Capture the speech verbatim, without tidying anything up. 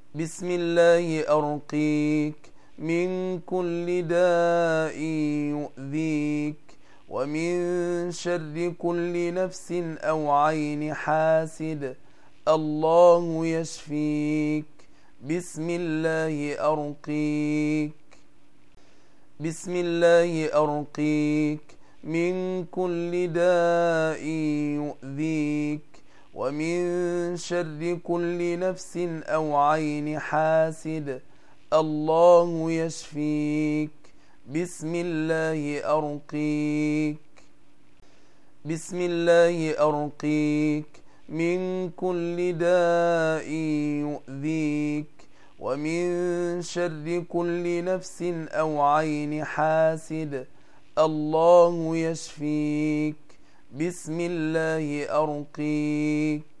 بسم الله أرقيك من كل داء يؤذيك، ومن شر كل نفس أو عين حاسد، الله يشفيك. بسم الله أرقيك بسم الله أرقيك من كل داء يؤذيك، ومن شر كل نفس أو عين حاسد، الله يشفيك. بسم الله أرقيك بسم الله أرقيك من كل داء يؤذيك، ومن شر كل نفس أو عين حاسد، الله يشفيك. بسم الله أرقيك